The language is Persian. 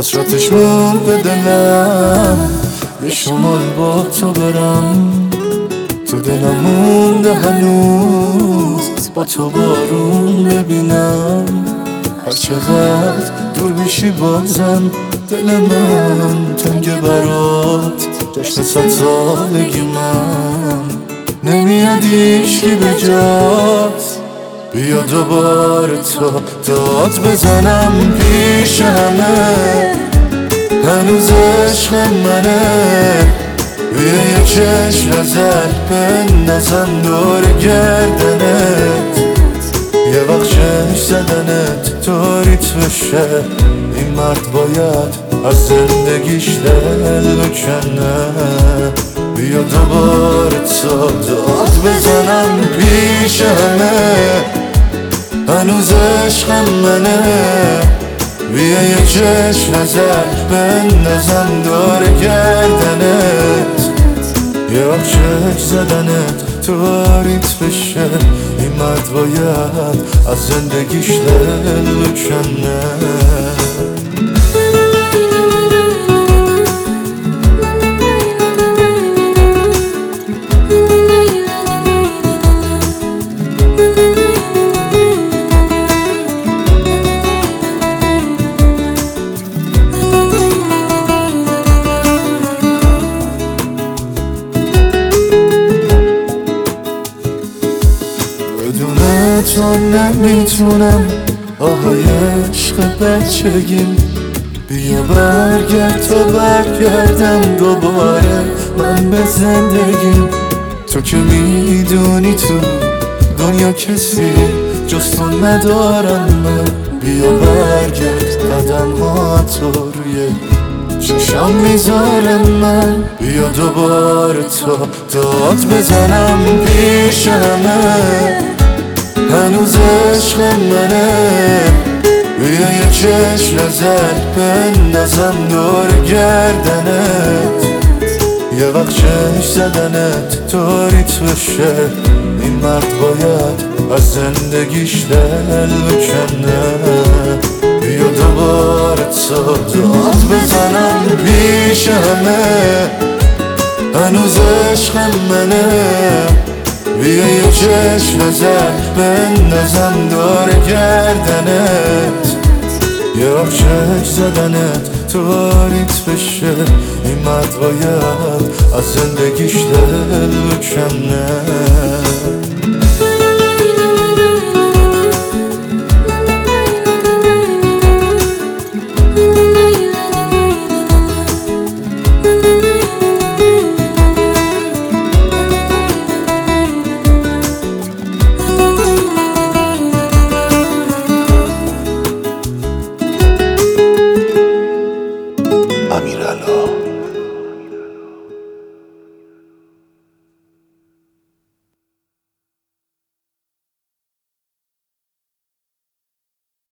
حسرتش مون به دلم، یه شمال با تو برم. تو دلم مونده هنوز با تو بارون ببینم. هر چقدر دور میشی بازم دل من تنگ برات. جشن 100 سالگی من نمیاد هیچکی به جات. بیا دوباره تا داد بزنم پیش همه، هنوز عشق منه. بیا یه چشم نظر بندازم دور گردنت، یه وقت چشم زدنت طوریت بشه. این مرد باید از زندگیش دل بکنه. بیا دوباره تا داد بزنم پیش همه، هنوز عشق منه. بیا یه چشم نظر بندازم دور گردنت، یه وقت چشم زدنت طوریت بشه. این مرد باید از زندگیش دل بکنه. بدون تو نمیتونم آهای عشق بچگیم. بیا برگرد تا برگردم دوباره من به زندگیم. تو که میدونی تو دنیا کسی جز تو ندارم من. بیا برگرد قدم ها تو روی چشم میذارم من. بیا دوباره تا داد بزنم پیش همه، هنوز عشق منه. بیا یه چشم نظر بندازم دور گردنت، یه وقت چشم زدنت طوریت بشه. این مرد باید از زندگیش دل بکنه. بیا دوباره تا داد بزنم پیش همه، هنوز عشق منه. بیا یه چشم نظر بندازم دور گردنت، یه وقت چشم زدنت طوریت بشه. این مرد باید از زندگیش دل بکنه. امیرعلا